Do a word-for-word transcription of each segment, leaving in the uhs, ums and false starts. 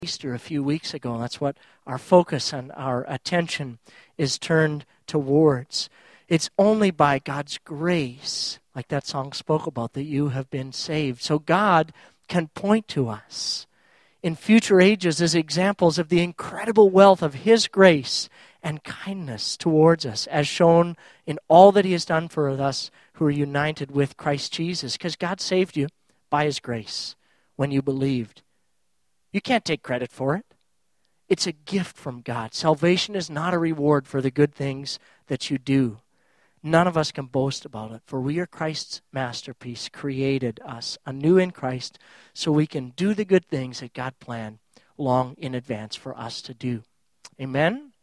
Easter a few weeks ago, and that's what our focus and our attention is turned towards. It's only by God's grace, like that song spoke about, that you have been saved. So God can point to us in future ages as examples of the incredible wealth of His grace and kindness towards us, as shown in all that He has done for us who are united with Christ Jesus, because God saved you by His grace when you believed. You can't take credit for it. It's a gift from God. Salvation is not a reward for the good things that you do. None of us can boast about it, for we are Christ's masterpiece, created us anew in Christ so we can do the good things that God planned long in advance for us to do. Amen?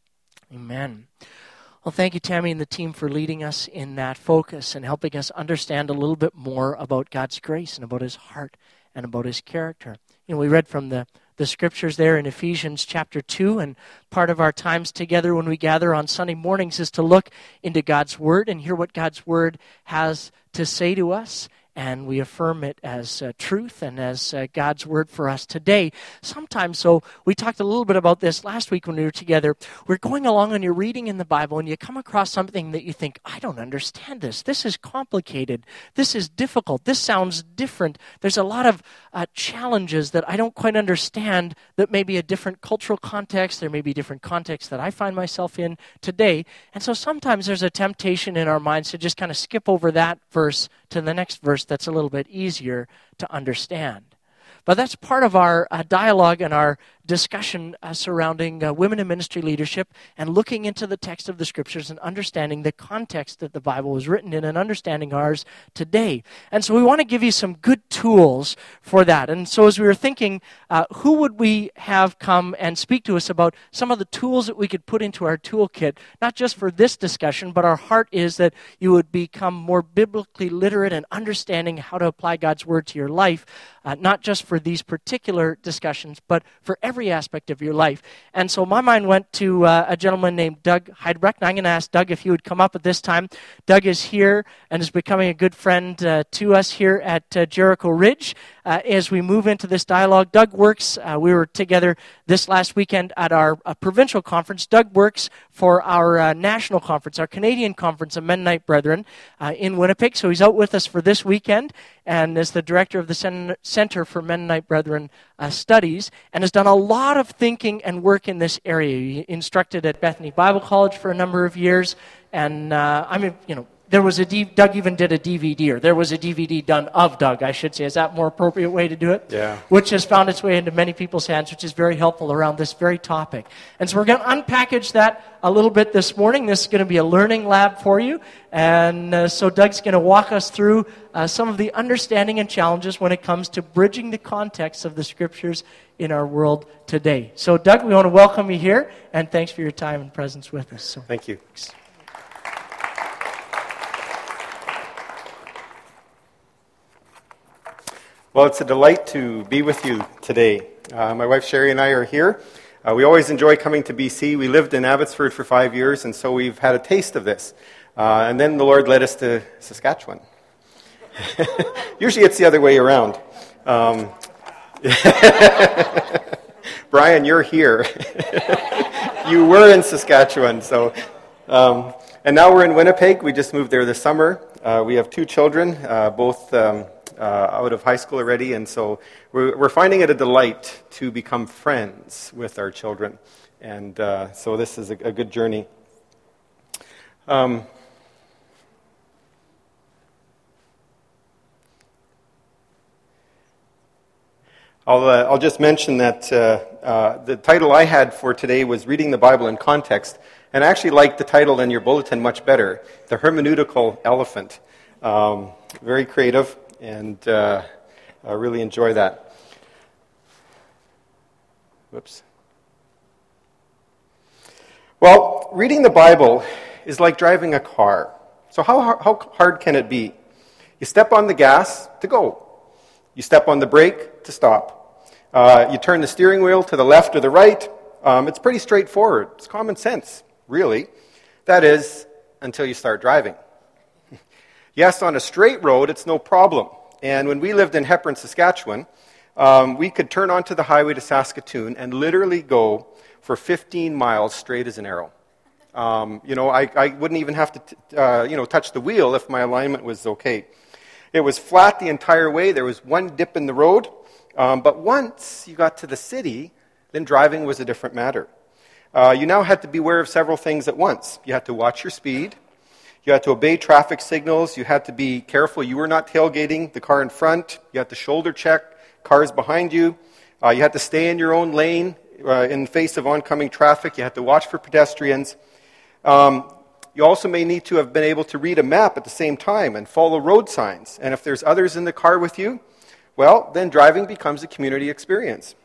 Amen. Well, thank you, Tammy and the team, for leading us in that focus and helping us understand a little bit more about God's grace and about His heart and about His character. You know, we read from the, the scriptures there in Ephesians chapter two, and part of our times together when we gather on Sunday mornings is to look into God's Word and hear what God's Word has to say to us, and we affirm it as uh, truth and as uh, God's Word for us today. Sometimes, so we talked a little bit about this last week when we were together. We're going along and you're reading in the Bible and you come across something that you think, I don't understand this. This is complicated. This is difficult. This sounds different. There's a lot of uh, challenges that I don't quite understand that may be a different cultural context. There may be different contexts that I find myself in today. And so sometimes there's a temptation in our minds to just kind of skip over that verse to the next verse that's a little bit easier to understand. But that's part of our uh, dialogue and our discussion uh, surrounding uh, women in ministry leadership and looking into the text of the scriptures and understanding the context that the Bible was written in and understanding ours today. And so we want to give you some good tools for that. And so as we were thinking, uh, who would we have come and speak to us about some of the tools that we could put into our toolkit, not just for this discussion, but our heart is that you would become more biblically literate and understanding how to apply God's Word to your life, uh, not just for these particular discussions, but for every every aspect of your life. And so my mind went to uh, a gentleman named Doug Heidebrecht. And I'm going to ask Doug if he would come up at this time. Doug is here and is becoming a good friend uh, to us here at uh, Jericho Ridge uh, as we move into this dialogue. Doug works, uh, we were together this last weekend at our uh, provincial conference. Doug works for our uh, national conference, our Canadian Conference of Mennonite Brethren uh, in Winnipeg. So he's out with us for this weekend and is the director of the Cen- Center for Mennonite Brethren uh, Studies and has done a lot of thinking and work in this area. He instructed at Bethany Bible College for a number of years, and uh, I mean, you know, there was a D- Doug even did a D V D, or there was a D V D done of Doug, I should say. Is that a more appropriate way to do it? Yeah. Which has found its way into many people's hands, which is very helpful around this very topic. And so we're going to unpackage that a little bit this morning. This is going to be a learning lab for you. And uh, so Doug's going to walk us through uh, some of the understanding and challenges when it comes to bridging the context of the Scriptures in our world today. So Doug, we want to welcome you here, and thanks for your time and presence with us. So, Thank you. Thanks. Well, it's a delight to be with you today. Uh, my wife Sherry and I are here. Uh, we always enjoy coming to B C. We lived in Abbotsford for five years, and so we've had a taste of this. Uh, and then the Lord led us to Saskatchewan. Usually it's the other way around. Um, Brian, you're here. You were in Saskatchewan, so... Um, and now we're in Winnipeg. We just moved there this summer. Uh, we have two children, uh, both... Um, Uh, out of high school already, and so we're, we're finding it a delight to become friends with our children, and uh, so this is a, a good journey. Um, I'll, uh, I'll just mention that uh, uh, the title I had for today was Reading the Bible in Context, and I actually like the title in your bulletin much better, The Hermeneutical Elephant. Um, very creative. And uh, I really enjoy that. Whoops. Well, reading the Bible is like driving a car. So how how hard can it be? You step on the gas to go. You step on the brake to stop. Uh, you turn the steering wheel to the left or the right. Um, it's pretty straightforward. It's common sense, really. That is, until you start driving. Yes, on a straight road, it's no problem. And when we lived in Hepburn, Saskatchewan, um, we could turn onto the highway to Saskatoon and literally go for fifteen miles straight as an arrow. Um, you know, I, I wouldn't even have to, t- uh, you know, touch the wheel if my alignment was okay. It was flat the entire way. There was one dip in the road. Um, but once you got to the city, then driving was a different matter. Uh, you now had to be aware of several things at once. You had to watch your speed. You had to obey traffic signals. You had to be careful you were not tailgating the car in front. You had to shoulder check cars behind you. Uh, you had to stay in your own lane uh, in the face of oncoming traffic. You had to watch for pedestrians. Um, you also may need to have been able to read a map at the same time and follow road signs. And if there's others in the car with you, well, then driving becomes a community experience.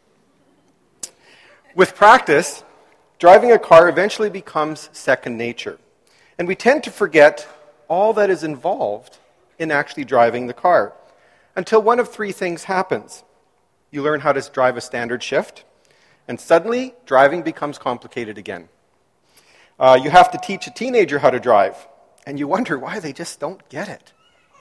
With practice, driving a car eventually becomes second nature. And we tend to forget all that is involved in actually driving the car until one of three things happens. You learn how to drive a standard shift, and suddenly driving becomes complicated again. Uh, you have to teach a teenager how to drive, and you wonder why they just don't get it.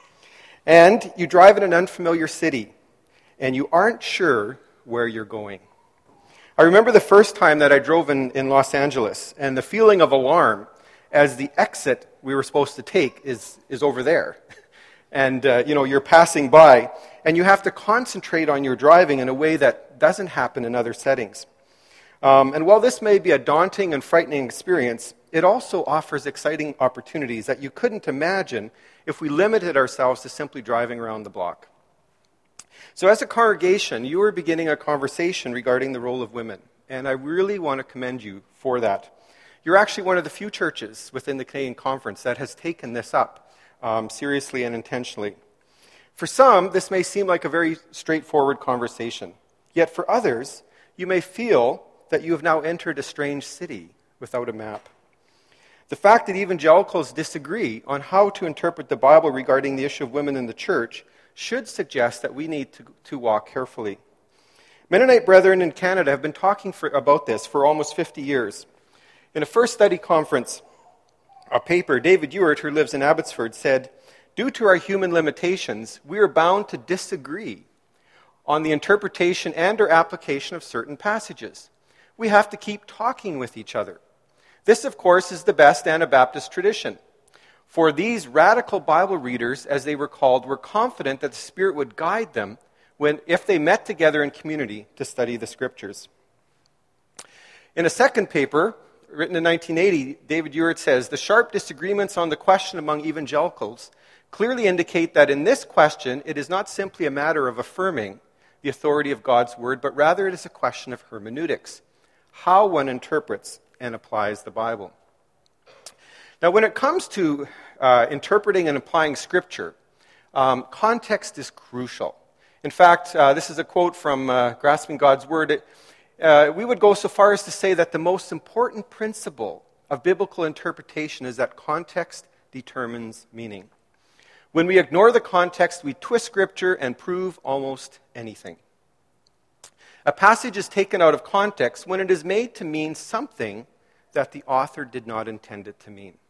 And you drive in an unfamiliar city, and you aren't sure where you're going. I remember the first time that I drove in, in Los Angeles, and the feeling of alarm as the exit we were supposed to take is, is over there. And, uh, you know, you're passing by, and you have to concentrate on your driving in a way that doesn't happen in other settings. Um, and while this may be a daunting and frightening experience, it also offers exciting opportunities that you couldn't imagine if we limited ourselves to simply driving around the block. So as a congregation, you are beginning a conversation regarding the role of women, and I really want to commend you for that. You're actually one of the few churches within the Canadian Conference that has taken this up um, seriously and intentionally. For some, this may seem like a very straightforward conversation, yet for others, you may feel that you have now entered a strange city without a map. The fact that evangelicals disagree on how to interpret the Bible regarding the issue of women in the church should suggest that we need to, to walk carefully. Mennonite brethren in Canada have been talking for, about this for almost fifty years. In a first study conference, a paper, David Ewart, who lives in Abbotsford, said, "Due to our human limitations, we are bound to disagree on the interpretation and or application of certain passages. We have to keep talking with each other. This, of course, is the best Anabaptist tradition. For these radical Bible readers, as they were called, were confident that the Spirit would guide them when, if they met together in community to study the Scriptures." In a second paper, written in nineteen eighty, David Ewart says, "The sharp disagreements on the question among evangelicals clearly indicate that in this question, it is not simply a matter of affirming the authority of God's Word, but rather it is a question of hermeneutics, how one interprets and applies the Bible." Now, when it comes to uh, interpreting and applying Scripture, um, context is crucial. In fact, uh, this is a quote from uh, Grasping God's Word. It, uh, we would go so far as to say that the most important principle of biblical interpretation is that context determines meaning. When we ignore the context, we twist Scripture and prove almost anything. A passage is taken out of context when it is made to mean something that the author did not intend it to mean.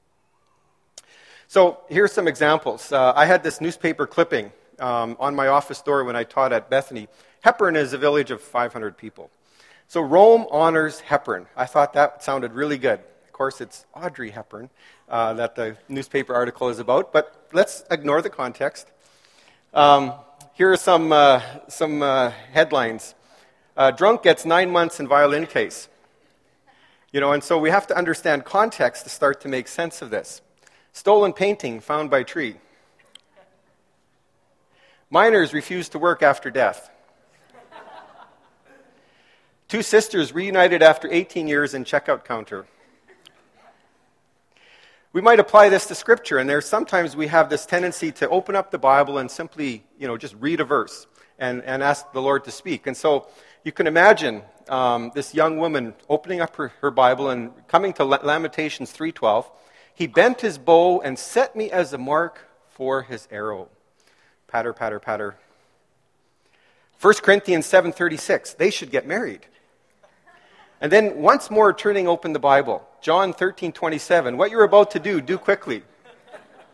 So here's some examples. Uh, I had this newspaper clipping um, on my office door when I taught at Bethany. Hepburn is a village of five hundred people. So Rome honors Hepburn. I thought that sounded really good. Of course, it's Audrey Hepburn uh, that the newspaper article is about, but let's ignore the context. Um, here are some, uh, some uh, headlines. Uh, drunk gets nine months in violin case. You know, and so we have to understand context to start to make sense of this. Stolen painting found by tree. Miners refuse to work after death. Two sisters reunited after eighteen years in checkout counter. We might apply this to Scripture, and there's sometimes we have this tendency to open up the Bible and simply, you know, just read a verse and, and ask the Lord to speak. And so you can imagine um, this young woman opening up her, her Bible and coming to Lamentations three twelve. "He bent his bow and set me as a mark for his arrow." Patter, patter, patter. First Corinthians seven thirty-six. They should get married. And then once more turning open the Bible. John thirteen twenty-seven. What you're about to do, do quickly.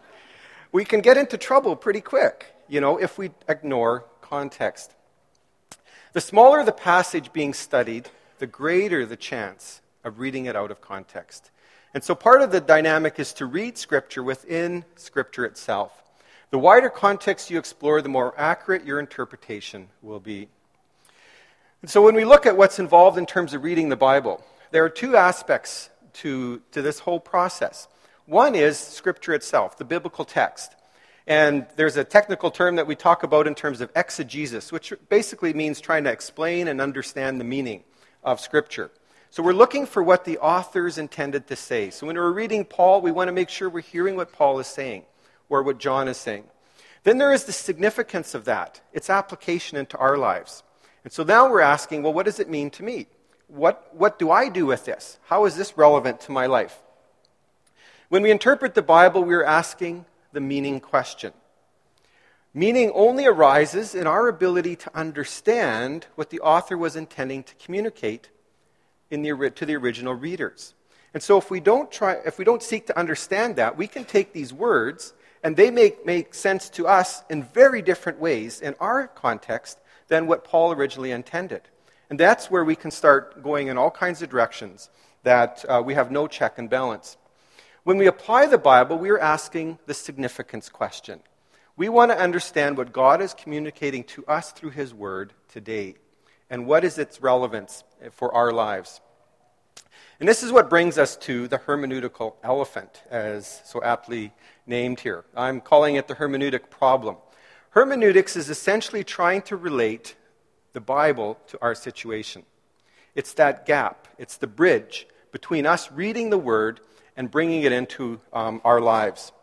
We can get into trouble pretty quick, you know, if we ignore context. The smaller the passage being studied, the greater the chance of reading it out of context. And so part of the dynamic is to read Scripture within Scripture itself. The wider context you explore, the more accurate your interpretation will be. And so when we look at what's involved in terms of reading the Bible, there are two aspects to, to this whole process. One is Scripture itself, the biblical text. And there's a technical term that we talk about in terms of exegesis, which basically means trying to explain and understand the meaning of Scripture. So we're looking for what the authors intended to say. So when we're reading Paul, we want to make sure we're hearing what Paul is saying, or what John is saying. Then there is the significance of that, its application into our lives. And so now we're asking, well, what does it mean to me? What, what do I do with this? How is this relevant to my life? When we interpret the Bible, we're asking the meaning question. Meaning only arises in our ability to understand what the author was intending to communicate in the, to the original readers. And so if we don't try, if we don't seek to understand that, we can take these words and they make, make sense to us in very different ways in our context than what Paul originally intended. And that's where we can start going in all kinds of directions that uh, we have no check and balance. When we apply the Bible, we are asking the significance question. We want to understand what God is communicating to us through His Word today, and what is its relevance for our lives. And this is what brings us to the hermeneutical elephant, as so aptly named here. I'm calling it the hermeneutic problem. Hermeneutics is essentially trying to relate the Bible to our situation. It's that gap. It's the bridge between us reading the Word and bringing it into um, our lives.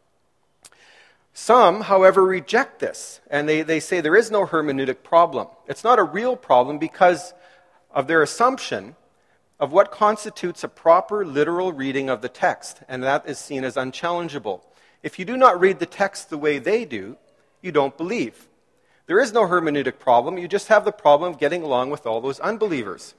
Some, however, reject this, and they, they say there is no hermeneutic problem. It's not a real problem because of their assumption of what constitutes a proper literal reading of the text, and that is seen as unchallengeable. If you do not read the text the way they do, you don't believe. There is no hermeneutic problem, you just have the problem of getting along with all those unbelievers.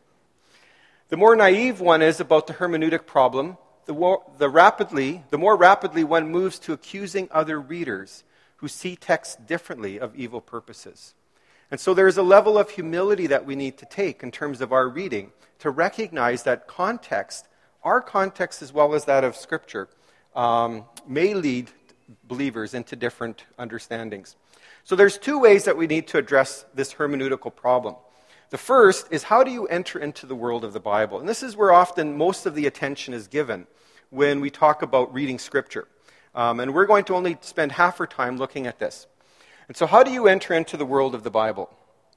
The more naive one is about the hermeneutic problem, the more, the rapidly, the more rapidly one moves to accusing other readers who see text differently of evil purposes. And so there is a level of humility that we need to take in terms of our reading to recognize that context, our context as well as that of Scripture, um, may lead believers into different understandings. So there's two ways that we need to address this hermeneutical problem. The first is, how do you enter into the world of the Bible? And this is where often most of the attention is given when we talk about reading Scripture. Um, and we're going to only spend half our time looking at this. And so how do you enter into the world of the Bible?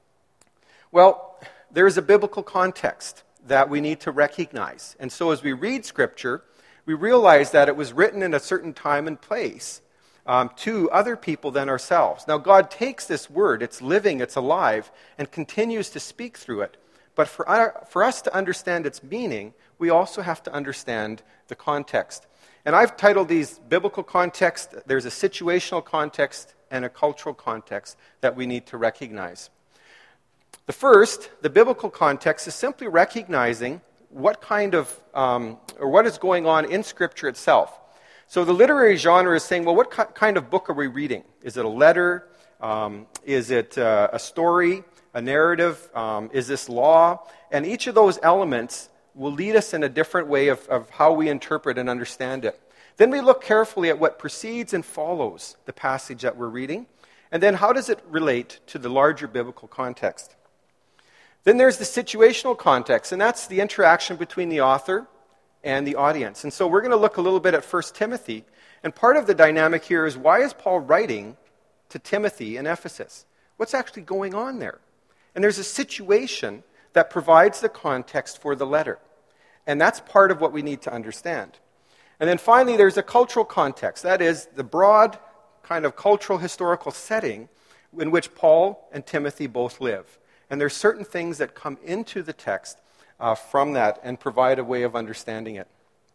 Well, there is a biblical context that we need to recognize. And so as we read Scripture, we realize that it was written in a certain time and place um, to other people than ourselves. Now, God takes this word, it's living, it's alive, and continues to speak through it. But for, our, for us to understand its meaning, we also have to understand the context. And I've titled these biblical context. There's a situational context and a cultural context that we need to recognize. The first, the biblical context, is simply recognizing what kind of, um, or what is going on in Scripture itself. So the literary genre is saying, well, what ki- kind of book are we reading? Is it a letter? Um, is it uh, a story, a narrative? Um, is this law? And each of those elements will lead us in a different way of, of how we interpret and understand it. Then we look carefully at what precedes and follows the passage that we're reading. And then how does it relate to the larger biblical context? Then there's the situational context, and that's the interaction between the author and the audience. And so we're going to look a little bit at First Timothy. And part of the dynamic here is, why is Paul writing to Timothy in Ephesus? What's actually going on there? And there's a situation that provides the context for the letter. And that's part of what we need to understand. And then finally, there's a cultural context. That is the broad kind of cultural historical setting in which Paul and Timothy both live. And there's certain things that come into the text uh, from that and provide a way of understanding it.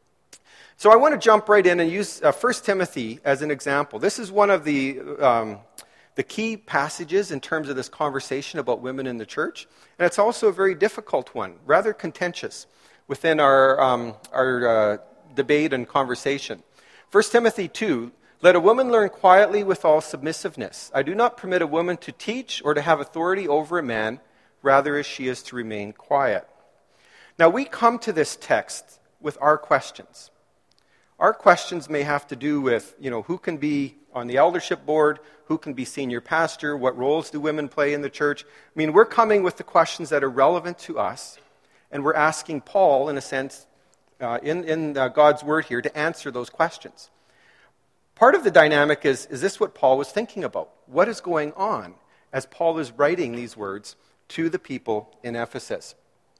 So I want to jump right in and use uh, First Timothy as an example. This is one of the um, the key passages in terms of this conversation about women in the church. And it's also a very difficult one, rather contentious within our, um, our uh, debate and conversation. First Timothy two, let a woman learn quietly with all submissiveness. I do not permit a woman to teach or to have authority over a man, rather as she is to remain quiet. Now, we come to this text with our questions. Our questions may have to do with, you know, who can be on the eldership board, who can be senior pastor, what roles do women play in the church. I mean, we're coming with the questions that are relevant to us, and we're asking Paul, in a sense, uh, in, in uh, God's word here, to answer those questions. Part of the dynamic is, is this what Paul was thinking about? What is going on as Paul is writing these words to the people in Ephesus?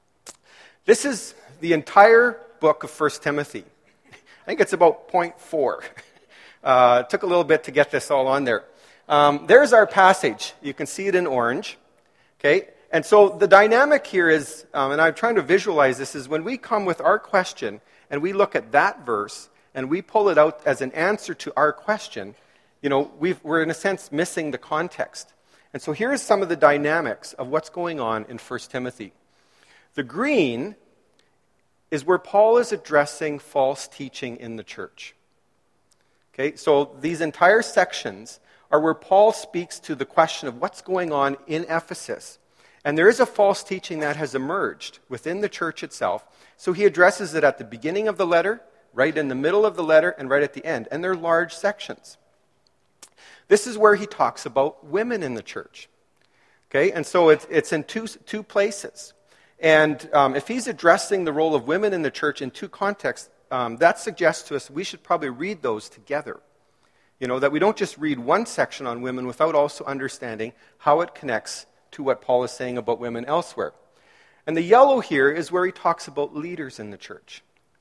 This is the entire book of First Timothy. I think it's about point four. Uh, it took a little bit to get this all on there. Um, there's our passage. You can see it in orange. Okay, and so the dynamic here is, um, and I'm trying to visualize this, is when we come with our question and we look at that verse and we pull it out as an answer to our question, you know, we've, we're in a sense missing the context. And so here's some of the dynamics of what's going on in First Timothy. The green is where Paul is addressing false teaching in the church. Okay, so these entire sections are where Paul speaks to the question of what's going on in Ephesus. And there is a false teaching that has emerged within the church itself. So he addresses it at the beginning of the letter, right in the middle of the letter, and right at the end. And they're large sections. This is where he talks about women in the church. Okay, and so it's, it's in two, two places. And um, if he's addressing the role of women in the church in two contexts, um, that suggests to us we should probably read those together. You know, that we don't just read one section on women without also understanding how it connects to what Paul is saying about women elsewhere. And the yellow here is where he talks about leaders in the church.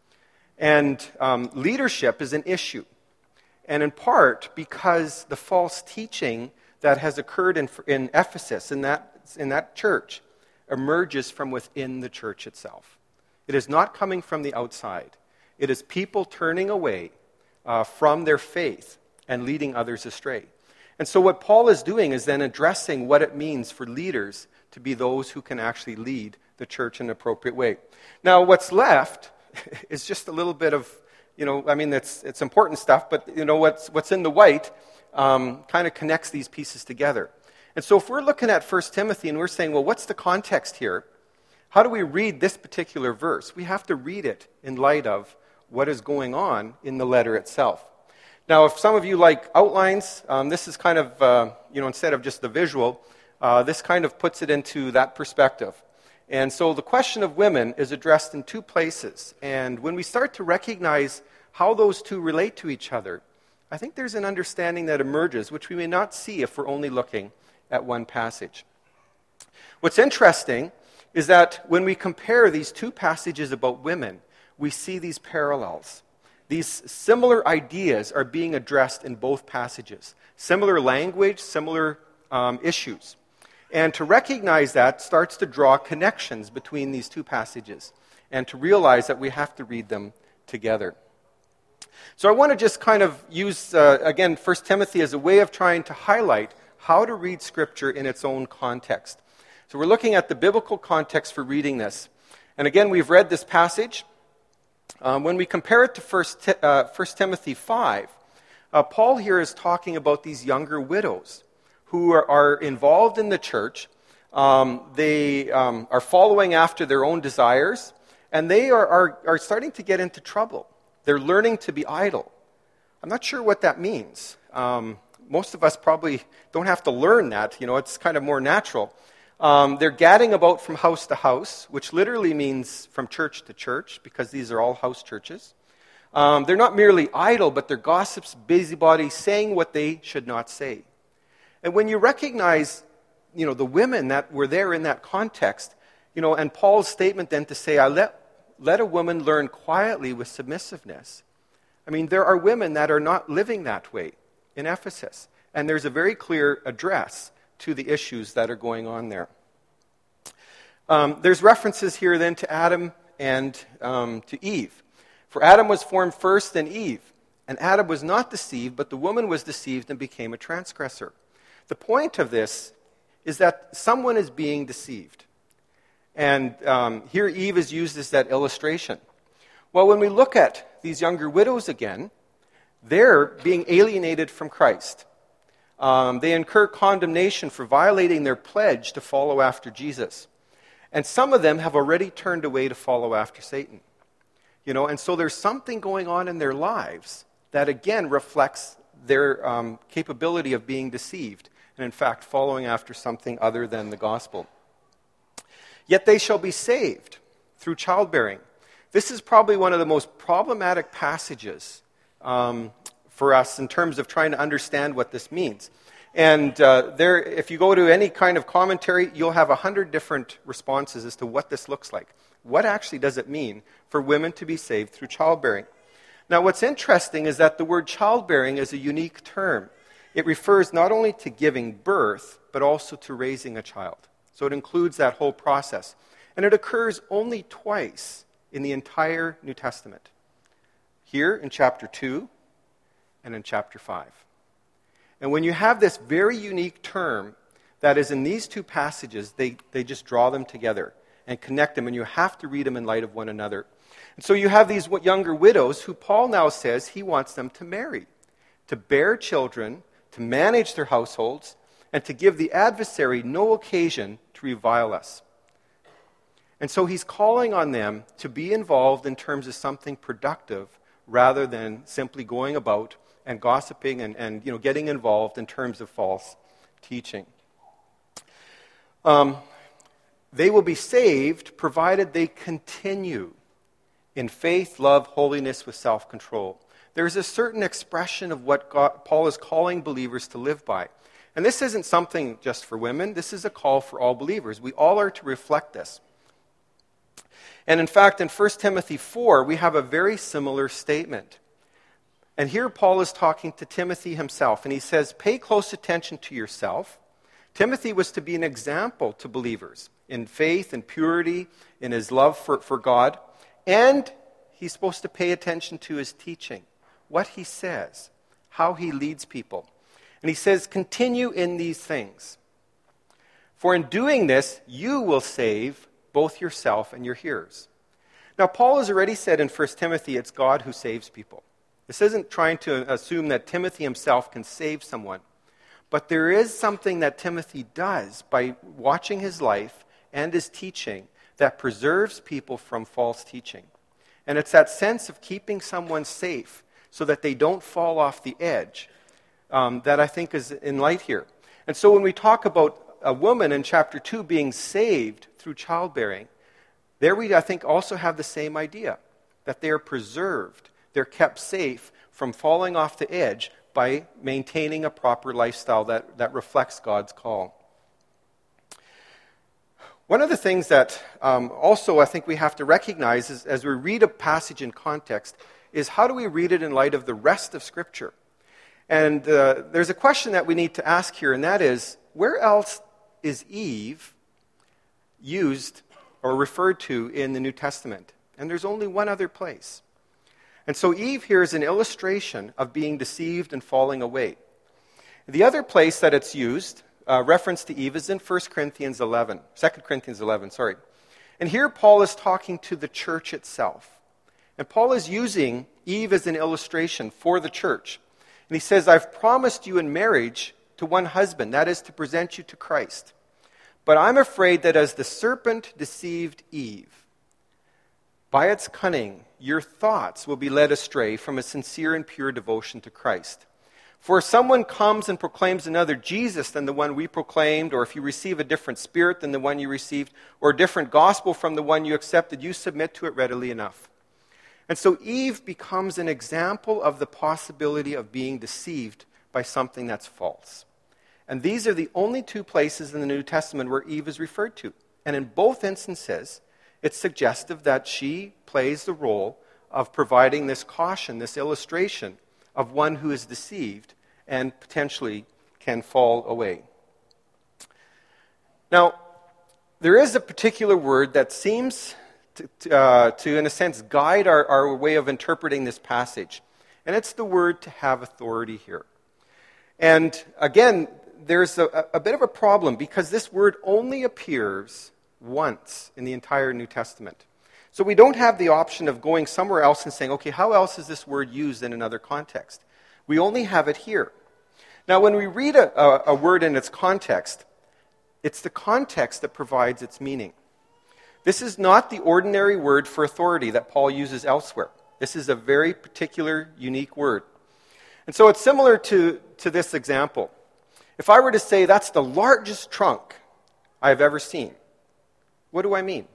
And um, leadership is an issue. And in part because the false teaching that has occurred in, in Ephesus, in that, in that church, emerges from within the church itself. It is not coming from the outside. It is people turning away uh, from their faith and leading others astray. And so what Paul is doing is then addressing what it means for leaders to be those who can actually lead the church in an appropriate way. Now, what's left is just a little bit of, you know, I mean, it's it's important stuff, but, you know, what's what's in the white um, kind of connects these pieces together. And so if we're looking at First Timothy and we're saying, well, what's the context here? How do we read this particular verse? We have to read it in light of what is going on in the letter itself. Now, if some of you like outlines, um, this is kind of, uh, you know, instead of just the visual, uh, this kind of puts it into that perspective. And so the question of women is addressed in two places. And when we start to recognize how those two relate to each other, I think there's an understanding that emerges, which we may not see if we're only looking at one passage. What's interesting is that when we compare these two passages about women, we see these parallels. These similar ideas are being addressed in both passages. Similar language, similar um, issues. And to recognize that starts to draw connections between these two passages and to realize that we have to read them together. So I want to just kind of use, uh, again, First Timothy as a way of trying to highlight how to read Scripture in its own context. So we're looking at the biblical context for reading this. And again, we've read this passage. Um, when we compare it to First uh, First Timothy five, uh, Paul here is talking about these younger widows who are, are involved in the church. Um, they um, are following after their own desires, and they are, are, are starting to get into trouble. They're learning to be idle. I'm not sure what that means. Um, most of us probably don't have to learn that. You know, it's kind of more natural. Um, they're gadding about from house to house, which literally means from church to church, because these are all house churches. Um, they're not merely idle, but they're gossips, busybodies, saying what they should not say. And when you recognize, you know, the women that were there in that context, you know, and Paul's statement then to say, I let, let a woman learn quietly with submissiveness. I mean, there are women that are not living that way in Ephesus. And there's a very clear address to the issues that are going on there. Um, there's references here then to Adam and um, to Eve. For Adam was formed first, then Eve. And Adam was not deceived, but the woman was deceived and became a transgressor. The point of this is that someone is being deceived. And um, here Eve is used as that illustration. Well, when we look at these younger widows again, they're being alienated from Christ. Um, they incur condemnation for violating their pledge to follow after Jesus. And some of them have already turned away to follow after Satan. You know, and so there's something going on in their lives that, again, reflects their um, capability of being deceived, and in fact, following after something other than the gospel. Yet they shall be saved through childbearing. This is probably one of the most problematic passages um, for us in terms of trying to understand what this means. And uh, there, if you go to any kind of commentary, you'll have a hundred different responses as to what this looks like. What actually does it mean for women to be saved through childbearing? Now, what's interesting is that the word childbearing is a unique term. It refers not only to giving birth, but also to raising a child. So it includes that whole process. And it occurs only twice in the entire New Testament. Here in chapter two and in chapter five. And when you have this very unique term that is in these two passages, they, they just draw them together and connect them, and you have to read them in light of one another. And so you have these younger widows who Paul now says he wants them to marry, to bear children, to manage their households, and to give the adversary no occasion to revile us. And so he's calling on them to be involved in terms of something productive rather than simply going about and gossiping and, and you know, getting involved in terms of false teaching. Um, they will be saved provided they continue in faith, love, holiness with self-control. There's a certain expression of what God, Paul is calling believers to live by. And this isn't something just for women. This is a call for all believers. We all are to reflect this. And in fact, in First Timothy four, we have a very similar statement. And here Paul is talking to Timothy himself, and he says, pay close attention to yourself. Timothy was to be an example to believers in faith and purity, in his love for, for God, and he's supposed to pay attention to his teaching, what he says, how he leads people. And he says, continue in these things. For in doing this, you will save both yourself and your hearers. Now, Paul has already said in First Timothy, it's God who saves people. This isn't trying to assume that Timothy himself can save someone. But there is something that Timothy does by watching his life and his teaching that preserves people from false teaching. And it's that sense of keeping someone safe so that they don't fall off the edge um, that I think is in light here. And so when we talk about a woman in chapter two being saved through childbearing, there we, I think, also have the same idea, that they are preserved. They're kept safe from falling off the edge by maintaining a proper lifestyle that, that reflects God's call. One of the things that um, also I think we have to recognize is, as we read a passage in context, is how do we read it in light of the rest of Scripture? And uh, there's a question that we need to ask here, and that is, where else is Eve used or referred to in the New Testament? And there's only one other place. And so Eve here is an illustration of being deceived and falling away. The other place that it's used, uh, reference to Eve, is in First Corinthians eleven, Second Corinthians eleven, sorry. And here Paul is talking to the church itself. And Paul is using Eve as an illustration for the church. And he says, I've promised you in marriage to one husband, that is to present you to Christ. But I'm afraid that as the serpent deceived Eve, by its cunning, your thoughts will be led astray from a sincere and pure devotion to Christ. For if someone comes and proclaims another Jesus than the one we proclaimed, or if you receive a different spirit than the one you received, or a different gospel from the one you accepted, you submit to it readily enough. And so Eve becomes an example of the possibility of being deceived by something that's false. And these are the only two places in the New Testament where Eve is referred to. And in both instances, it's suggestive that she plays the role of providing this caution, this illustration of one who is deceived and potentially can fall away. Now, there is a particular word that seems to, to, uh, to in a sense, guide our, our way of interpreting this passage. And it's the word to have authority here. And again, there's a, a bit of a problem because this word only appears once in the entire New Testament. So we don't have the option of going somewhere else and saying, okay, how else is this word used in another context? We only have it here. Now, when we read a, a, a word in its context, it's the context that provides its meaning. This is not the ordinary word for authority that Paul uses elsewhere. This is a very particular, unique word. And so it's similar to, to this example. If I were to say that's the largest trunk I've ever seen, what do I mean?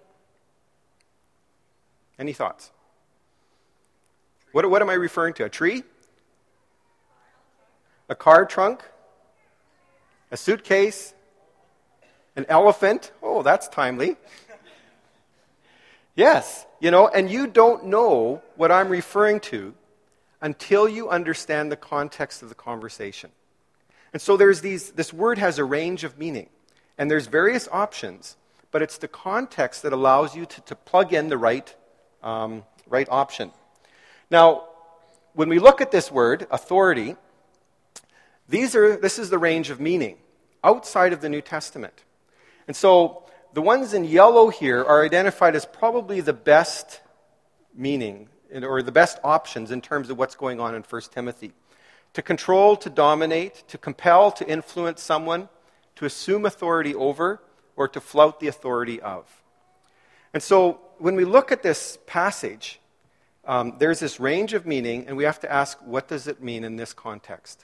Any thoughts? What, what am I referring to? A tree? A car trunk? A suitcase? An elephant? Oh, that's timely. Yes, you know, and you don't know what I'm referring to until you understand the context of the conversation. And so there's these, this word has a range of meaning, and there's various options, but it's the context that allows you to, to plug in the right, um, right option. Now, when we look at this word, authority, these are, this is the range of meaning outside of the New Testament. And so the ones in yellow here are identified as probably the best meaning, or the best options in terms of what's going on in First Timothy. To control, to dominate, to compel, to influence someone, to assume authority over, or to flout the authority of. And so when we look at this passage, um, there's this range of meaning, and we have to ask, what does it mean in this context?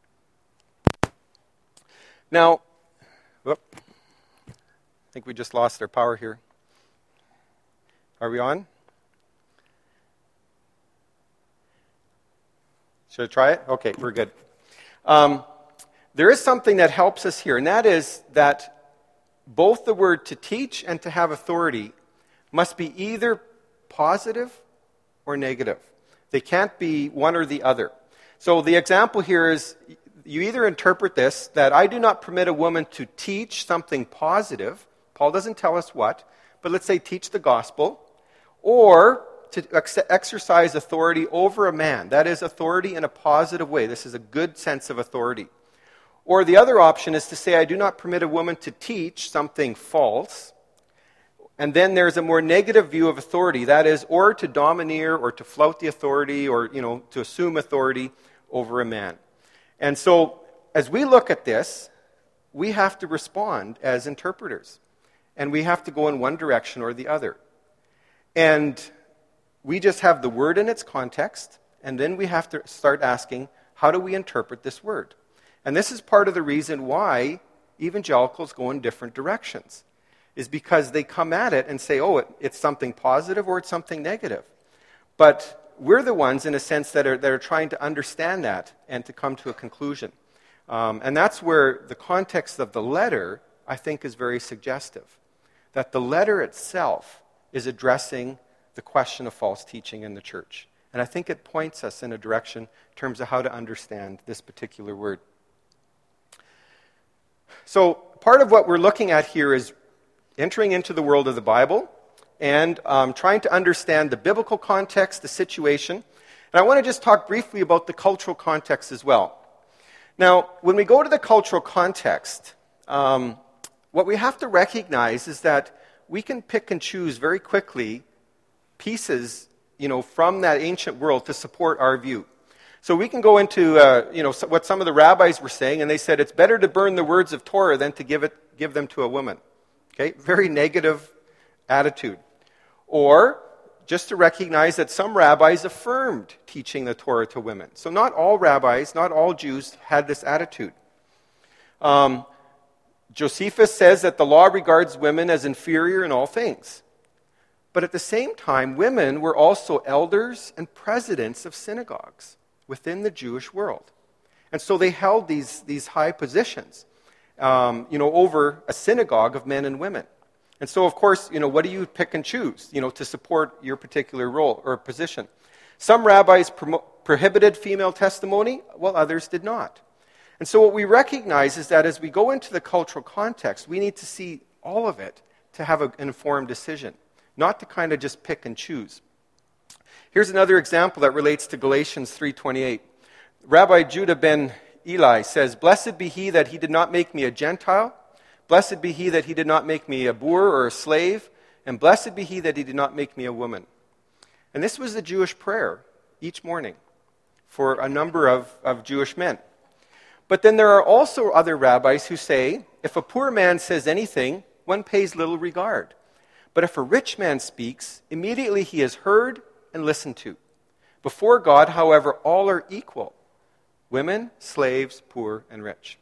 Now, whoop, I think we just lost our power here. Are we on? Should I try it? Okay, we're good. Um, there is something that helps us here, and that is that both the word to teach and to have authority must be either positive or negative. They can't be one or the other. So the example here is, you either interpret this, that I do not permit a woman to teach something positive. Paul doesn't tell us what, but let's say teach the gospel, or to ex- exercise authority over a man. That is authority in a positive way. This is a good sense of authority. Or the other option is to say, I do not permit a woman to teach something false. And then there's a more negative view of authority. That is, or to domineer, or to flout the authority, or, you know, to assume authority over a man. And so, as we look at this, we have to respond as interpreters. And we have to go in one direction or the other. And we just have the word in its context, and then we have to start asking, how do we interpret this word? And this is part of the reason why evangelicals go in different directions, is because they come at it and say, oh, it, it's something positive or it's something negative. But we're the ones, in a sense, that are, that are trying to understand that and to come to a conclusion. Um, and that's where the context of the letter, I think, is very suggestive. That the letter itself is addressing the question of false teaching in the church. And I think it points us in a direction in terms of how to understand this particular word. So part of what we're looking at here is entering into the world of the Bible and um, trying to understand the biblical context, the situation. And I want to just talk briefly about the cultural context as well. Now, when we go to the cultural context, um, what we have to recognize is that we can pick and choose very quickly pieces, you know, from that ancient world to support our view. So we can go into, uh, you know, what some of the rabbis were saying, and they said it's better to burn the words of Torah than to give it, give them to a woman. Okay, very negative attitude. Or just to recognize that some rabbis affirmed teaching the Torah to women. So not all rabbis, not all Jews had this attitude. Um, Josephus says that the law regards women as inferior in all things. But at the same time, women were also elders and presidents of synagogues within the Jewish world. And so they held these, these high positions, um, you know, over a synagogue of men and women. And so, of course, you know, what do you pick and choose, you know, to support your particular role or position? Some rabbis pro- prohibited female testimony, while others did not. And so what we recognize is that as we go into the cultural context, we need to see all of it to have an informed decision, not to kind of just pick and choose. Here's another example that relates to Galatians three twenty-eight. Rabbi Judah ben Eli says, "Blessed be he that he did not make me a Gentile. Blessed be he that he did not make me a boor or a slave. And blessed be he that he did not make me a woman." And this was the Jewish prayer each morning for a number of, of Jewish men. But then there are also other rabbis who say, if a poor man says anything, one pays little regard. But if a rich man speaks, immediately he is heard and listened to. Before God, however, all are equal. Women, slaves, poor, and rich.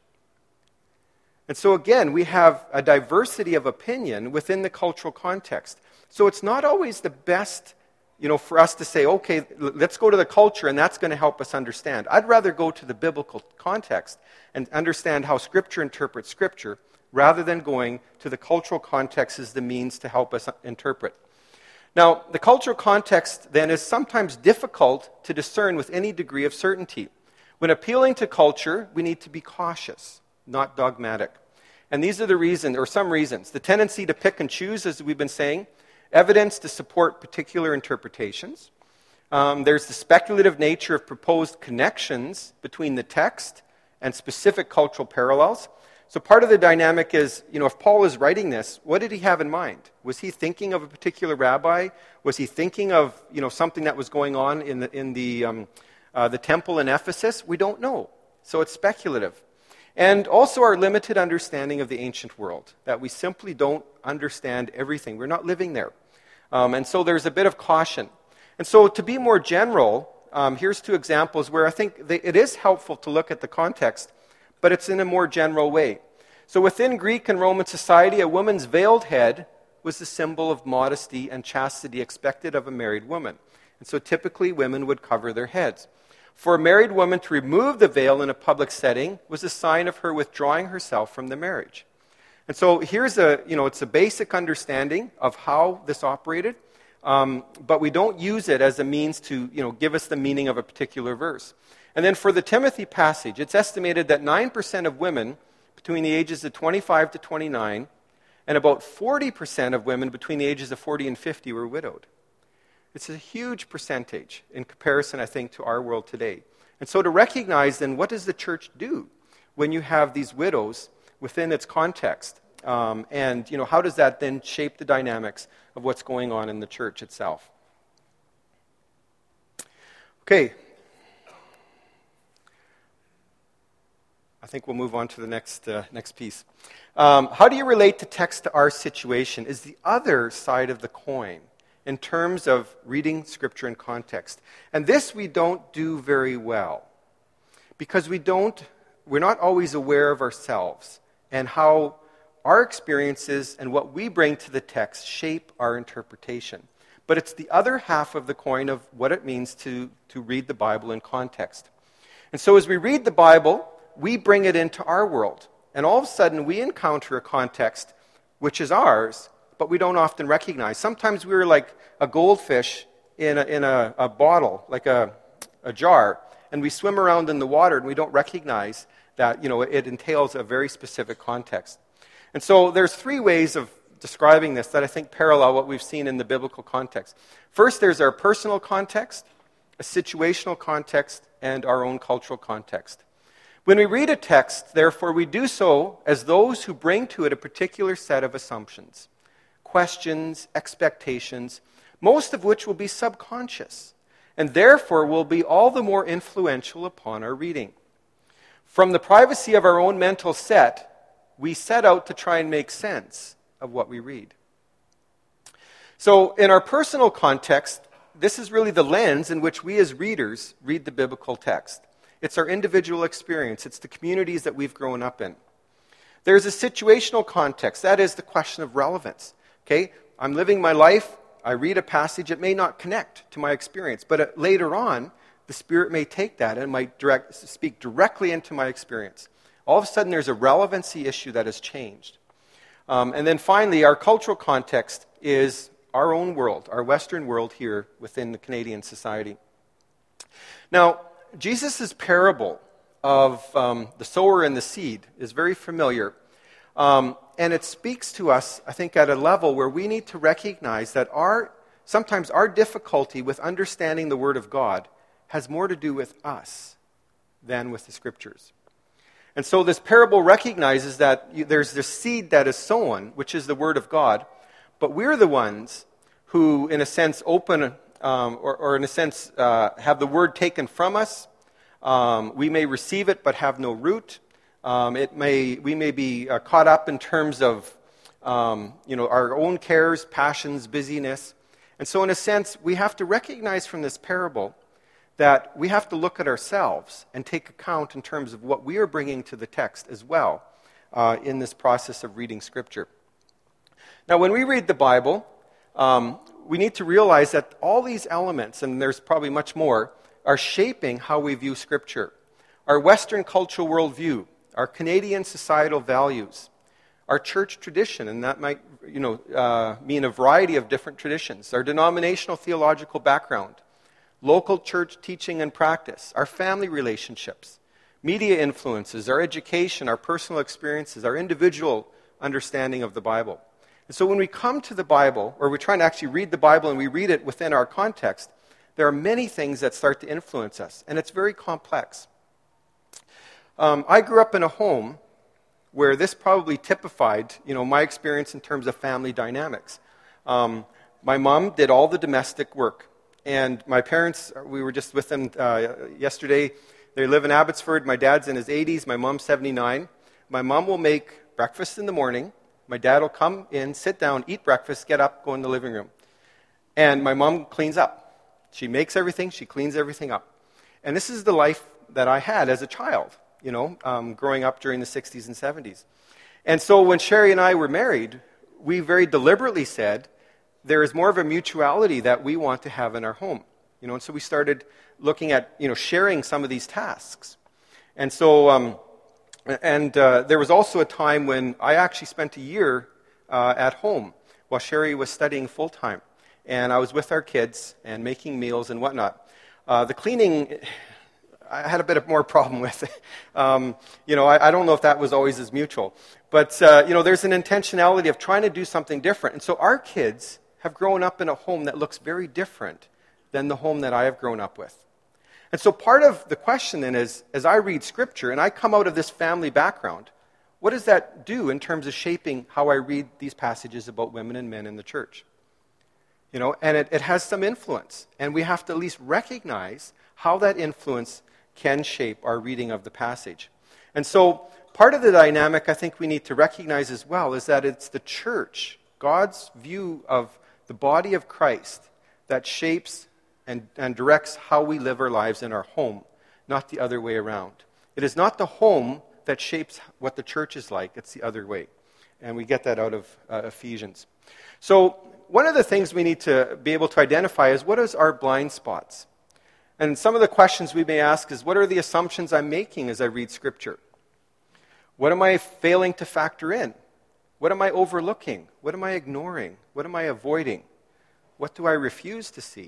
And so again, we have a diversity of opinion within the cultural context. So it's not always the best, you know, for us to say, okay, let's go to the culture and that's going to help us understand. I'd rather go to the biblical context and understand how Scripture interprets Scripture rather than going to the cultural context as the means to help us interpret. Now, the cultural context then is sometimes difficult to discern with any degree of certainty. When appealing to culture, we need to be cautious, not dogmatic. And these are the reasons, or some reasons. The tendency to pick and choose, as we've been saying, evidence to support particular interpretations. Um, there's the speculative nature of proposed connections between the text and specific cultural parallels. So part of the dynamic is, you know, if Paul is writing this, what did he have in mind? Was he thinking of a particular rabbi? Was he thinking of, you know, something that was going on in the in the um, uh, the temple in Ephesus? We don't know. So it's speculative. And also our limited understanding of the ancient world, that we simply don't understand everything. We're not living there. Um, and so there's a bit of caution. And so to be more general, um, here's two examples where I think they, it is helpful to look at the context, but it's in a more general way. So within Greek and Roman society, a woman's veiled head was the symbol of modesty and chastity expected of a married woman. And so typically women would cover their heads. For a married woman to remove the veil in a public setting was a sign of her withdrawing herself from the marriage. And so here's a, you know, it's a basic understanding of how this operated, um, but we don't use it as a means to, you know, give us the meaning of a particular verse. And then for the Timothy passage, it's estimated that nine percent of women between the ages of twenty-five to twenty-nine and about forty percent of women between the ages of forty and fifty were widowed. It's a huge percentage in comparison, I think, to our world today. And so to recognize then, what does the church do when you have these widows within its context? Um, and, you know, how does that then shape the dynamics of what's going on in the church itself? Okay. I think we'll move on to the next uh, next piece. Um, how do you relate the text to our situation is the other side of the coin in terms of reading Scripture in context. And this we don't do very well because we don't, we're not always aware of ourselves and how our experiences and what we bring to the text shape our interpretation. But it's the other half of the coin of what it means to, to read the Bible in context. And so as we read the Bible, we bring it into our world. And all of a sudden we encounter a context which is ours, but we don't often recognize. Sometimes we're like a goldfish in a, in a, a bottle, like a, a jar, and we swim around in the water and we don't recognize that, you know, it entails a very specific context. And so there's three ways of describing this that I think parallel what we've seen in the biblical context. First, there's our personal context, a situational context, and our own cultural context. When we read a text, therefore, we do so as those who bring to it a particular set of assumptions, questions, expectations, most of which will be subconscious, and therefore will be all the more influential upon our reading. From the privacy of our own mental set, we set out to try and make sense of what we read. So in our personal context, this is really the lens in which we as readers read the biblical text. It's our individual experience. It's the communities that we've grown up in. There's a situational context. That is the question of relevance. Okay, I'm living my life. I read a passage. It may not connect to my experience, but uh, later on, the Spirit may take that and might direct, speak directly into my experience. All of a sudden, there's a relevancy issue that has changed. Um, and then finally, our cultural context is our own world, our Western world here within the Canadian society. Now, Jesus' parable of um, the sower and the seed is very familiar. Um, and it speaks to us, I think, at a level where we need to recognize that our sometimes our difficulty with understanding the Word of God has more to do with us than with the Scriptures. And so this parable recognizes that you, there's this seed that is sown, which is the Word of God, but we're the ones who, in a sense, open, um, or, or in a sense, uh, have the Word taken from us. Um, we may receive it, but have no root. Um, it may we may be uh, caught up in terms of um, you know, our own cares, passions, busyness. And so in a sense, we have to recognize from this parable that we have to look at ourselves and take account in terms of what we are bringing to the text as well uh, in this process of reading Scripture. Now, when we read the Bible, um, we need to realize that all these elements, and there's probably much more, are shaping how we view Scripture. Our Western cultural worldview, our Canadian societal values, our church tradition, and that might you know, uh, mean a variety of different traditions, our denominational theological background, local church teaching and practice, our family relationships, media influences, our education, our personal experiences, our individual understanding of the Bible. And so when we come to the Bible, or we're trying to actually read the Bible and we read it within our context, there are many things that start to influence us, and it's very complex. Um, I grew up in a home where this probably typified, you know, my experience in terms of family dynamics. Um, my mom did all the domestic work, and my parents, we were just with them uh, yesterday. They live in Abbotsford. My dad's in his eighties. My mom's seventy-nine. My mom will make breakfast in the morning. My dad will come in, sit down, eat breakfast, get up, go in the living room. And my mom cleans up. She makes everything. She cleans everything up. And this is the life that I had as a child, you know, um, growing up during the sixties and seventies. And so when Sherry and I were married, we very deliberately said, there is more of a mutuality that we want to have in our home. You know, and so we started looking at, you know, sharing some of these tasks. And so, um, and uh, there was also a time when I actually spent a year uh, at home while Sherry was studying full-time. And I was with our kids and making meals and whatnot. Uh, the cleaning, I had a bit of more problem with it. Um, you know, I, I don't know if that was always as mutual. But, uh, you know, there's an intentionality of trying to do something different. And so our kids have grown up in a home that looks very different than the home that I have grown up with. And so part of the question then is, as I read Scripture and I come out of this family background, what does that do in terms of shaping how I read these passages about women and men in the church? You know, and it, it has some influence. And we have to at least recognize how that influence can shape our reading of the passage. And so part of the dynamic I think we need to recognize as well is that it's the church, God's view of the body of Christ, that shapes and, and directs how we live our lives in our home, not the other way around. It is not the home that shapes what the church is like, it's the other way. And we get that out of uh, Ephesians. So one of the things we need to be able to identify is what is our blind spots? And some of the questions we may ask is, what are the assumptions I'm making as I read Scripture? What am I failing to factor in? What am I overlooking? What am I ignoring? What am I avoiding? What do I refuse to see?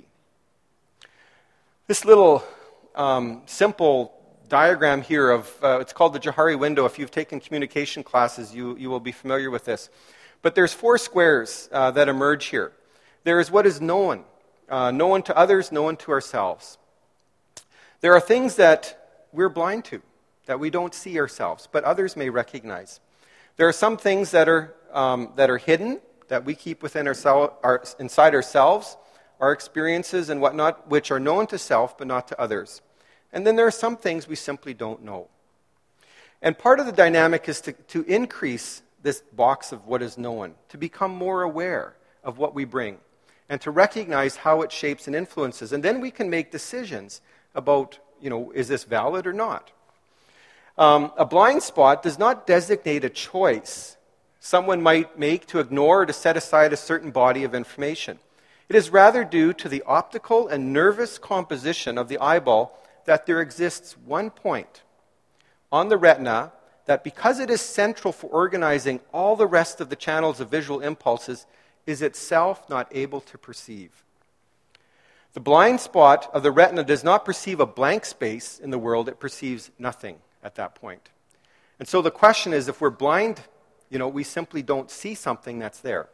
This little um, simple diagram here of, uh, it's called the Johari window. If you've taken communication classes, you, you will be familiar with this. But there's four squares uh, that emerge here. There is what is known, uh, known to others, known to ourselves. There are things that we're blind to, that we don't see ourselves, but others may recognize. There are some things that are um, that are hidden, that we keep within ourselves, our, inside ourselves, our experiences and whatnot, which are known to self but not to others. And then there are some things we simply don't know. And part of the dynamic is to, to increase this box of what is known, to become more aware of what we bring, and to recognize how it shapes and influences. And then we can make decisions about, you know, is this valid or not? Um, a blind spot does not designate a choice someone might make to ignore or to set aside a certain body of information. It is rather due to the optical and nervous composition of the eyeball that there exists one point on the retina that, because it is central for organizing all the rest of the channels of visual impulses, is itself not able to perceive. The blind spot of the retina does not perceive a blank space in the world, it perceives nothing at that point. And so the question is, if we're blind, you know, we simply don't see something that's there.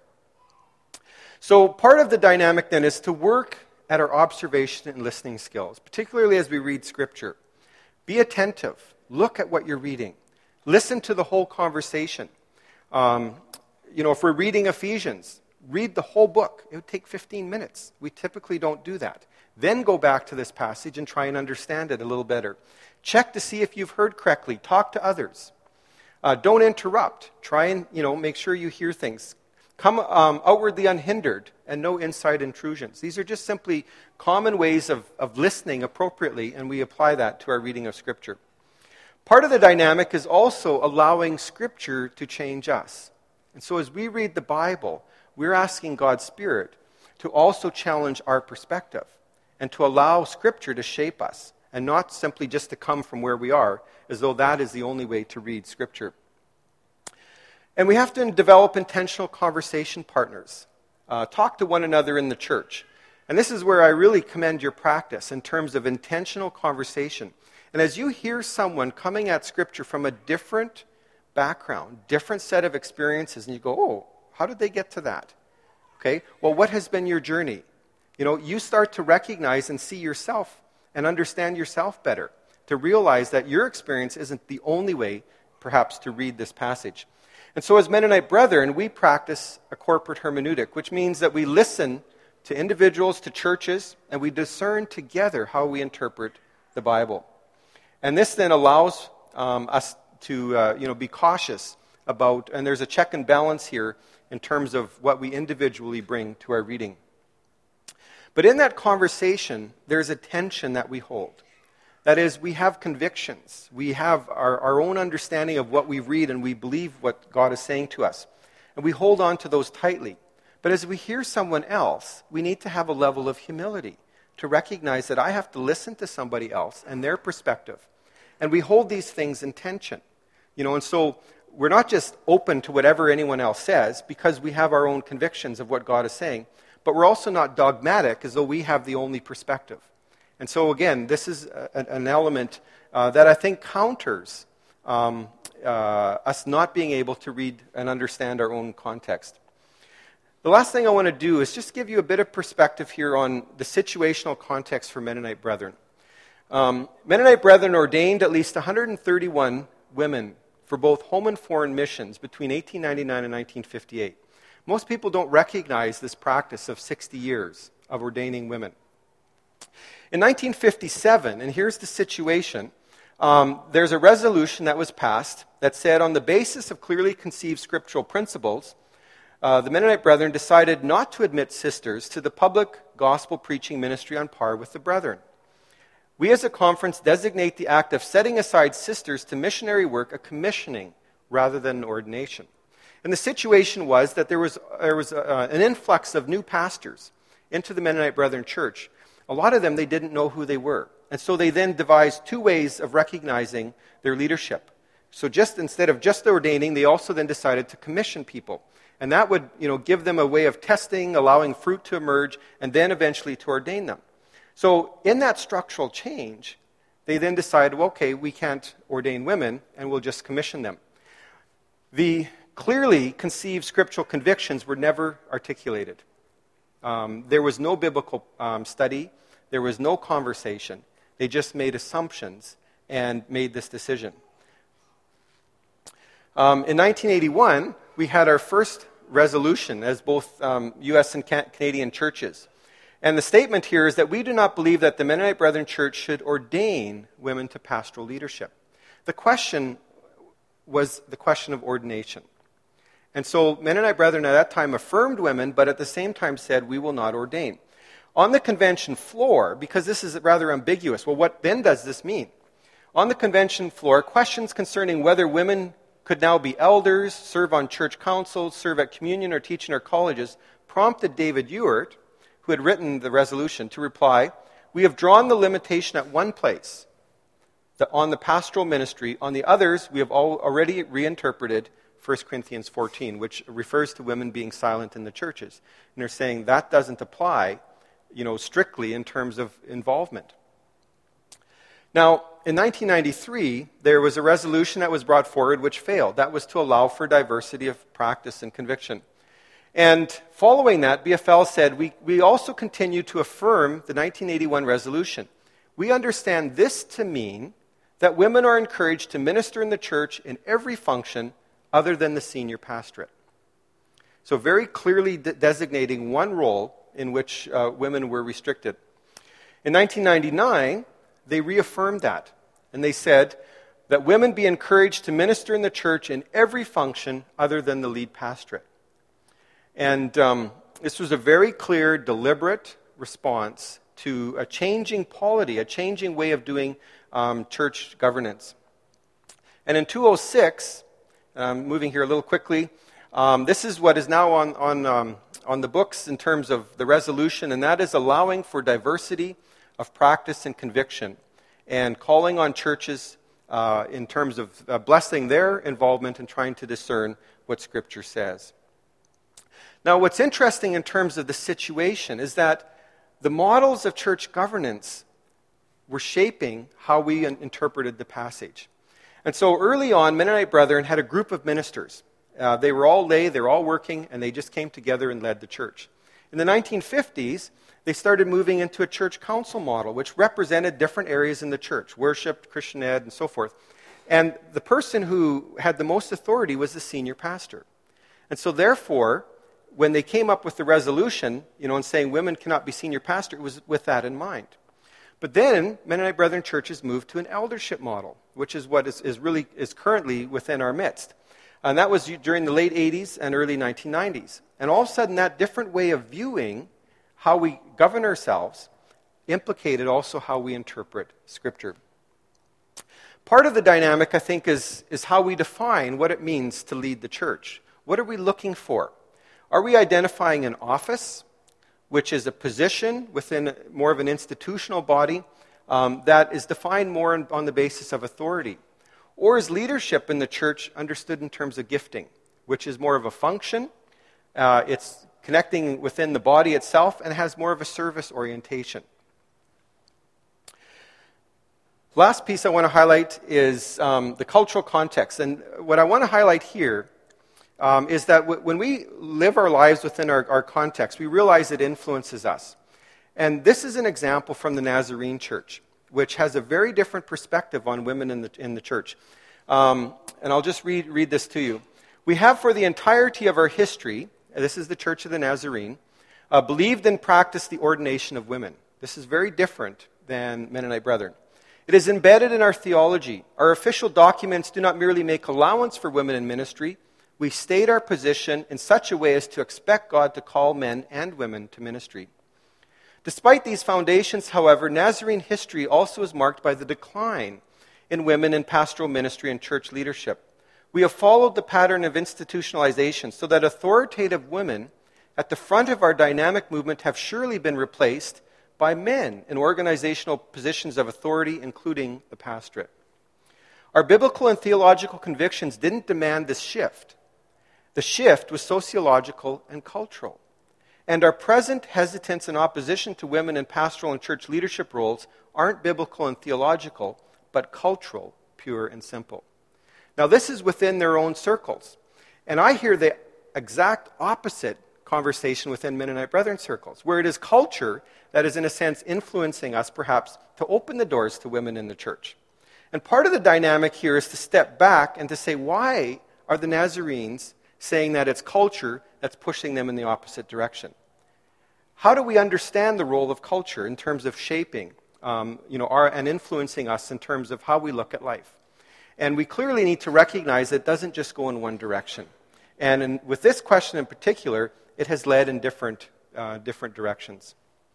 So part of the dynamic then is to work at our observation and listening skills, particularly as we read Scripture. Be attentive. Look at what you're reading. Listen to the whole conversation. Um, you know, if we're reading Ephesians, read the whole book. It would take fifteen minutes. We typically don't do that. Then go back to this passage and try and understand it a little better. Check to see if you've heard correctly. Talk to others. Uh, don't interrupt. Try and, you know, make sure you hear things. Come um, outwardly unhindered and no inside intrusions. These are just simply common ways of, of listening appropriately, and we apply that to our reading of Scripture. Part of the dynamic is also allowing Scripture to change us. And so as we read the Bible, we're asking God's Spirit to also challenge our perspective and to allow Scripture to shape us, and not simply just to come from where we are, as though that is the only way to read Scripture. And we have to develop intentional conversation partners. Uh, talk to one another in the church. And this is where I really commend your practice in terms of intentional conversation. And as you hear someone coming at Scripture from a different background, different set of experiences, and you go, oh, how did they get to that? Okay, well, what has been your journey? You know, you start to recognize and see yourself and understand yourself better, to realize that your experience isn't the only way, perhaps, to read this passage. And so as Mennonite brethren, we practice a corporate hermeneutic, which means that we listen to individuals, to churches, and we discern together how we interpret the Bible. And this then allows um, us to uh, you know, be cautious about, and there's a check and balance here in terms of what we individually bring to our reading. But in that conversation, there's a tension that we hold. That is, we have convictions. We have our, our own understanding of what we read, and we believe what God is saying to us. And we hold on to those tightly. But as we hear someone else, we need to have a level of humility to recognize that I have to listen to somebody else and their perspective. And we hold these things in tension. You know, and so we're not just open to whatever anyone else says because we have our own convictions of what God is saying, but we're also not dogmatic as though we have the only perspective. And so again, this is a, an element uh, that I think counters um, uh, us not being able to read and understand our own context. The last thing I want to do is just give you a bit of perspective here on the situational context for Mennonite brethren. Um, Mennonite brethren ordained at least one hundred thirty-one women for both home and foreign missions between eighteen ninety-nine and nineteen fifty-eight. Most people don't recognize this practice of sixty years of ordaining women. In nineteen fifty-seven, and here's the situation, um, there's a resolution that was passed that said, on the basis of clearly conceived scriptural principles, uh, the Mennonite brethren decided not to admit sisters to the public gospel preaching ministry on par with the brethren. We as a conference designate the act of setting aside sisters to missionary work a commissioning rather than an ordination. And the situation was that there was, there was uh, an influx of new pastors into the Mennonite Brethren Church. A lot of them, they didn't know who they were. And so they then devised two ways of recognizing their leadership. So just instead of just ordaining, they also then decided to commission people. And that would, you know, give them a way of testing, allowing fruit to emerge, and then eventually to ordain them. So in that structural change, they then decided, well, okay, we can't ordain women, and we'll just commission them. The clearly conceived scriptural convictions were never articulated. Um, there was no biblical um, study. There was no conversation. They just made assumptions and made this decision. Um, in nineteen eighty-one, we had our first resolution as both um, U S and Can- Canadian churches. And the statement here is that we do not believe that the Mennonite Brethren Church should ordain women to pastoral leadership. The question was the question of ordination. And so Mennonite Brethren at that time affirmed women, but at the same time said, we will not ordain. On the convention floor, because this is rather ambiguous, well, what then does this mean? On the convention floor, questions concerning whether women could now be elders, serve on church councils, serve at communion, or teach in our colleges, prompted David Ewart, who had written the resolution, to reply, we have drawn the limitation at one place, the, on the pastoral ministry. On the others, we have all already reinterpreted First Corinthians fourteen, which refers to women being silent in the churches. And they're saying that doesn't apply, you know, strictly in terms of involvement. Now, in nineteen ninety-three, there was a resolution that was brought forward which failed. That was to allow for diversity of practice and conviction. And following that, B F L said, we, we also continue to affirm the nineteen eighty-one resolution. We understand this to mean that women are encouraged to minister in the church in every function other than the senior pastorate. So very clearly de- designating one role in which uh, women were restricted. In nineteen ninety-nine, they reaffirmed that. And they said, that women be encouraged to minister in the church in every function other than the lead pastorate. And um, this was a very clear, deliberate response to a changing polity, a changing way of doing um, church governance. And in two thousand six, um, moving here a little quickly, um, this is what is now on, on, um, on the books in terms of the resolution, and that is allowing for diversity of practice and conviction, and calling on churches uh, in terms of uh, blessing their involvement in trying to discern what Scripture says. Now, what's interesting in terms of the situation is that the models of church governance were shaping how we in- interpreted the passage. And so early on, Mennonite Brethren had a group of ministers. Uh, they were all lay, they were all working, and they just came together and led the church. In the nineteen fifties, they started moving into a church council model, which represented different areas in the church, worship, Christian ed, and so forth. And the person who had the most authority was the senior pastor. And so therefore, when they came up with the resolution, you know, and saying women cannot be senior pastor, it was with that in mind. But then Mennonite Brethren churches moved to an eldership model, which is what is, is really is currently within our midst. And that was during the late eighties and early nineteen nineties. And all of a sudden, that different way of viewing how we govern ourselves implicated also how we interpret Scripture. Part of the dynamic, I think, is, is how we define what it means to lead the church. What are we looking for? Are we identifying an office, which is a position within more of an institutional body um, that is defined more on, on the basis of authority? Or is leadership in the church understood in terms of gifting, which is more of a function, uh, it's connecting within the body itself, and has more of a service orientation? Last piece I want to highlight is um, the cultural context. And what I want to highlight here Um, is that w- when we live our lives within our, our context, we realize it influences us. And this is an example from the Nazarene Church, which has a very different perspective on women in the, in the church. Um, and I'll just read, read this to you. We have for the entirety of our history, this is the Church of the Nazarene, uh, believed and practiced the ordination of women. This is very different than Mennonite Brethren. It is embedded in our theology. Our official documents do not merely make allowance for women in ministry. We state our position in such a way as to expect God to call men and women to ministry. Despite these foundations, however, Nazarene history also is marked by the decline in women in pastoral ministry and church leadership. We have followed the pattern of institutionalization so that authoritative women at the front of our dynamic movement have surely been replaced by men in organizational positions of authority, including the pastorate. Our biblical and theological convictions didn't demand this shift. The shift was sociological and cultural. And our present hesitance and opposition to women in pastoral and church leadership roles aren't biblical and theological, but cultural, pure and simple. Now, this is within their own circles. And I hear the exact opposite conversation within Mennonite Brethren circles, where it is culture that is, in a sense, influencing us, perhaps, to open the doors to women in the church. And part of the dynamic here is to step back and to say, why are the Nazarenes saying that it's culture that's pushing them in the opposite direction? How do we understand the role of culture in terms of shaping um, you know, our, and influencing us in terms of how we look at life? And we clearly need to recognize that it doesn't just go in one direction. And in, with this question in particular, it has led in different, uh, different directions.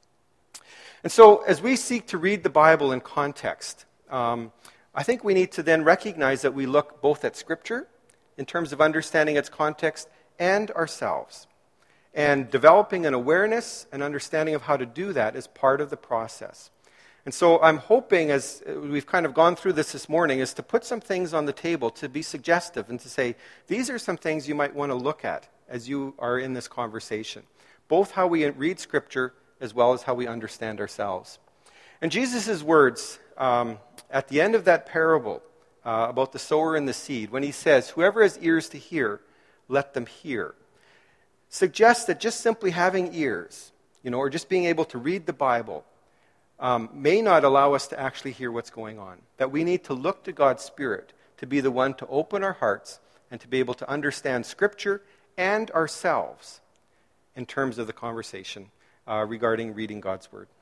And so as we seek to read the Bible in context, um, I think we need to then recognize that we look both at Scripture in terms of understanding its context, and ourselves. And developing an awareness and understanding of how to do that is part of the process. And so I'm hoping, as we've kind of gone through this this morning, is to put some things on the table to be suggestive and to say, these are some things you might want to look at as you are in this conversation. Both how we read Scripture as well as how we understand ourselves. And Jesus' words um, at the end of that parable, Uh, about the sower and the seed, when he says, whoever has ears to hear, let them hear, suggests that just simply having ears, you know, or just being able to read the Bible um, may not allow us to actually hear what's going on. That we need to look to God's Spirit to be the one to open our hearts and to be able to understand Scripture and ourselves in terms of the conversation uh, regarding reading God's Word.